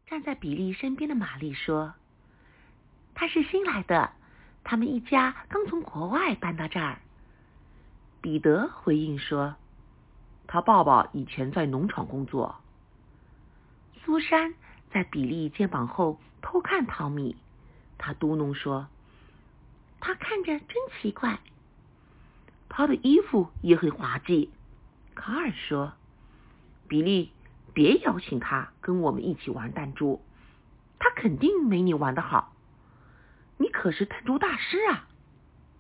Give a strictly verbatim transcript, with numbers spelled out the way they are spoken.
站在比利身边的玛丽说：“他是新来的，他们一家刚从国外搬到这儿。”彼得回应说：“他爸爸以前在农场工作。”苏珊在比利肩膀后偷看汤米，他嘟哝说：“他看着真奇怪。”他的衣服也很滑稽。卡尔说：“比利，别邀请他跟我们一起玩弹珠，他肯定没你玩得好。你可是弹珠大师啊！”